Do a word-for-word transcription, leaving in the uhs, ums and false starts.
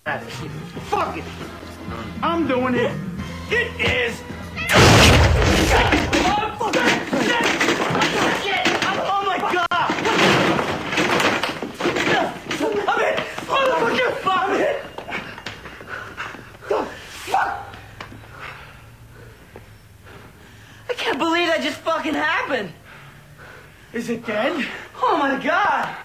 Fuck it. I'm doing it. It is. Oh my God! I'm hit! Motherfucker! I'm hit! Fuck! I can't believe that just fucking happened. Is it dead? Oh my God!